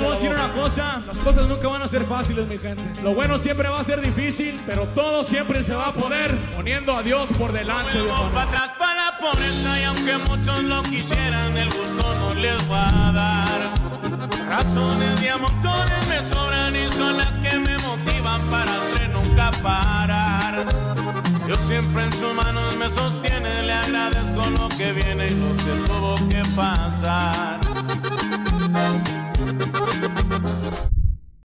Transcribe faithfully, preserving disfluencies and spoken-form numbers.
voy a decir una cosa, las cosas nunca van a ser fáciles, mi gente. Lo bueno siempre va a ser difícil, pero todo siempre se va a poder poniendo a Dios por delante, viejo. Para atrás para la pobreza y aunque muchos lo quisieran, el gusto no les va a dar. Razones de a montones me sobran y son las que me motivan para de nunca parar. Dios siempre en sus manos me sostiene, le agradezco lo que viene y lo que tuvo que pasar.